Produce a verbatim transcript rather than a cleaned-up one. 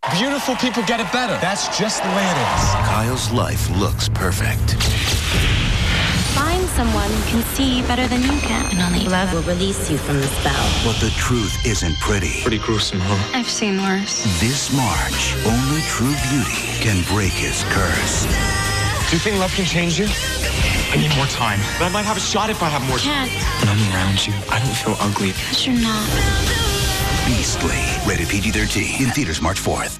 Beautiful people get it better. That's just the way it is. Kyle's life looks perfect. Find someone who can see better than you can. And only love will release you from the spell. But the truth isn't pretty. Pretty gruesome, huh? I've seen worse. This March, only true beauty can break his curse. Do you think love can change you? I need more time. But I might have a shot if I have more time. Can't. When I'm around you, I don't feel ugly. But you're not. Beastly. Rated P G thirteen. In theaters March fourth.